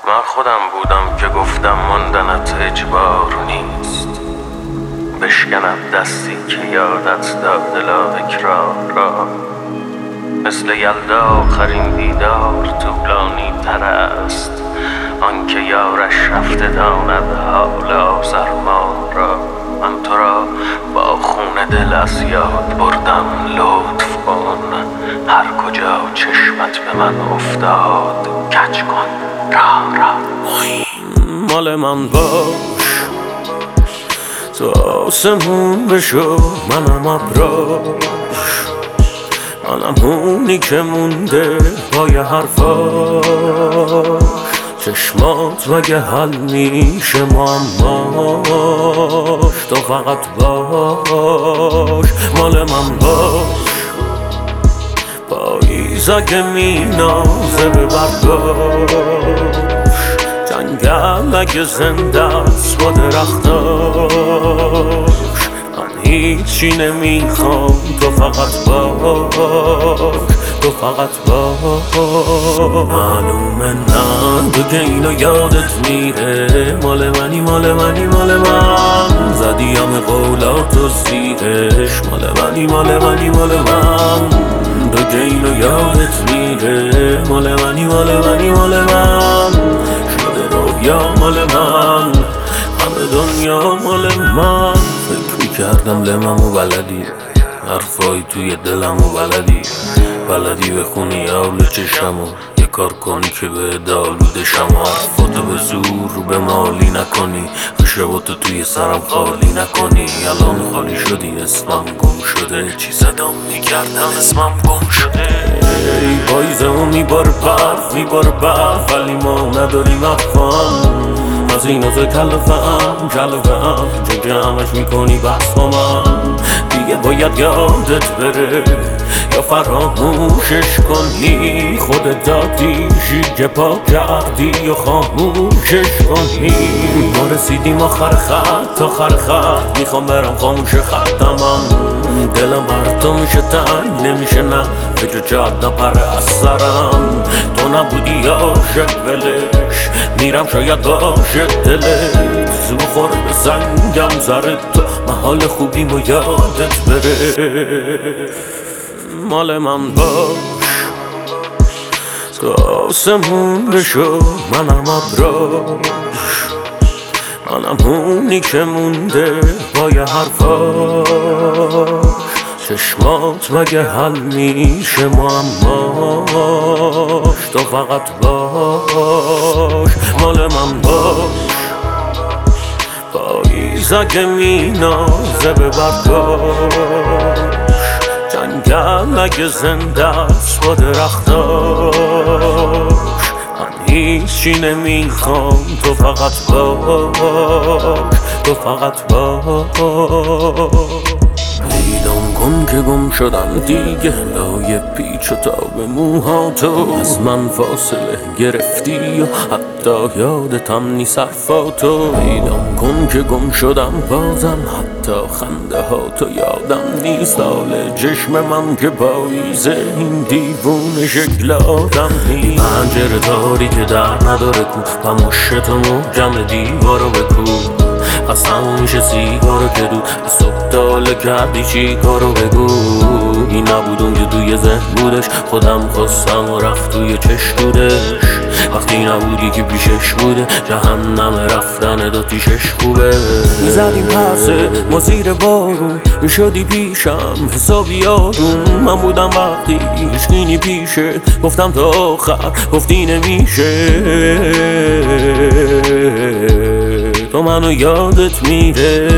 من خودم بودم که گفتم ماندنت اجبار نیست، بشکند دستی که یادت داد اکرار را. مثل یلدا آخرین دیدار طولانی تر است، آنکه یارش رفته داند حال آزرما را. من تو را با خون دل از یاد بردم، لطف کن هر کجا چشمت به من افتاد کج کن راه را. مال من باش تو آسمون بشو، منم ابراش، منم اونی که مونده پای حرفاش. چشمات مگه حل میشه معماش، تو فقط باش مال من باش. پاییز اگه مینازه به برداش، جنگل اگه زنده است با درختاش. من هیچی نمیخوام، تو فقط باش، تو فقط باش. معلومه نه دیگه اینو یادت میره، مال منی مال منی مال من. زدی همه قولاتو زیرش، مال منی مال منی مال من. دیگه اینو یادت میره، مال منی مال منی مال من. شده رویا مال من، همه دنیا مال من. فکر میکردم لممو بلدی، حرفای توی دلمو بلدی بخونی اول چشمو. یه کار کنی که به دالوده شم، حرفاتو به زور رو به مالی نکنی، خشباتو توی سرم خالی نکنی. الان خالی شدی، اسمم گم شده، چی صدام میکردم اسمم گم شده. ای پاییزمو میباره برف ولی ما نداریم افهم. از این از کلفم چون جمعش میکنی بحث با من. دیگه باید یادت بره یا فراموشش کنی، خودت دادیشی که پا کردی یا خاموشش کنی. ما رسیدیم آخر خط، میخوام برم خاموش خطم. دلم بر تو میشه تنگ، نمیشه نه فکر جاد نپره از سرم. تو نبودی عاشق ولش، میرم شاید باشه دلت. زو خور به سنگم زره تو، محال خوبیم و یادت بره. مال من باش تو آسمون بشو، منم ابراش، منم اونی که مونده پای حرفاش. چشمات مگه حل میشه معماش، تو فقط باش مال من باش. پاییز اگه مینازه به برداش، جنگل اگه زنده است با درختاش. من هیچی نمیخوام، تو فقط باش، تو فقط باش. پیدام کن که گم شدم دیگه، لای پیچ و تاب موهاتو. از من فاصله گرفتی و حتی یادتم نیست حرفاتو. پیدام کن که گم شدم بازم، حتی خنده هاتو یادم نیست. حال چشم من که پاییزه، این دیوونه شکل آدم نیست. پنجره داری که در نداره کو، پموشتو محکم دیوارو بکو. خستم میشه سیگارو که دود، از صبح تاله کردی چی کارو بگو. این نبود اون که توی ذهن بودش، خودم خواستم و رفت توی چشمودش. وقتی نبودی که پیشش بوده، جهنم رفتن داتیشش خوبه. میزدیم پسه ما زیر بارون، میشدی پیشم حسابی آروم. من بودم وقتی هیچکی پیشه، گفتم تا آخر گفتی نمیشه. تو منو یادت میره،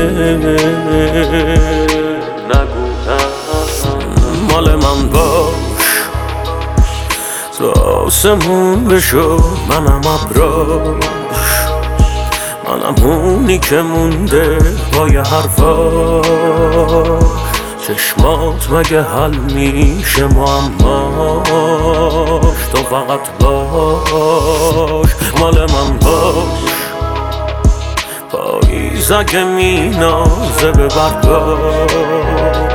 نگو مال من باش تو آسمون بشو، منم ابراش، منم اونی که مونده پای حرفاش. چشمات مگه حل میشه معماش، تو فقط باش مال من باش. پاییز اگه مینازه به برداش،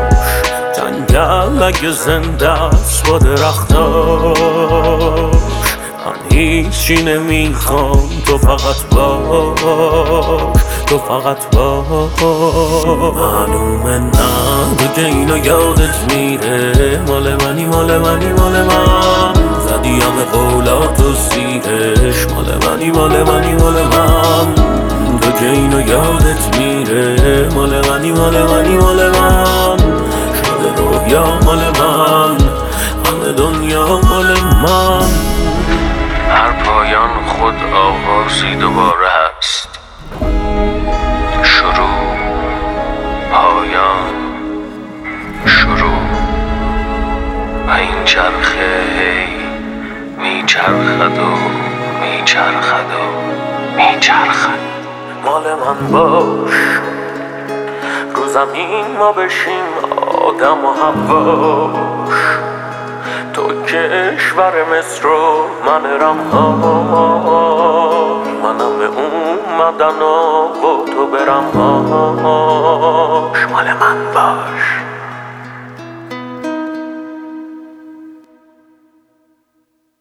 جنگل اگه زنده است با درختاش. من هیچی نمیخوام، تو فقط باش، تو فقط باش. معلومه نه دیگه اینو یادت میره، مال منی مال منی مال من، زدی همه قولات و سیرش، مال منی مال منی مال من، تو که اینو یادت میره، مال منی مال منی مال من، شده رویا مال من، همه دنیا مال من. هر پایان خود آغازی دوباره هست، شروع، پایان، شروع، و این چرخه هی میچرخد و میچرخد و میچرخد. مال من باش، رو زمین ما بشیم آدم و حواش، تو کشور مصر و من رمهاش، منم به اومدن و تو برمهاش. مال من باش.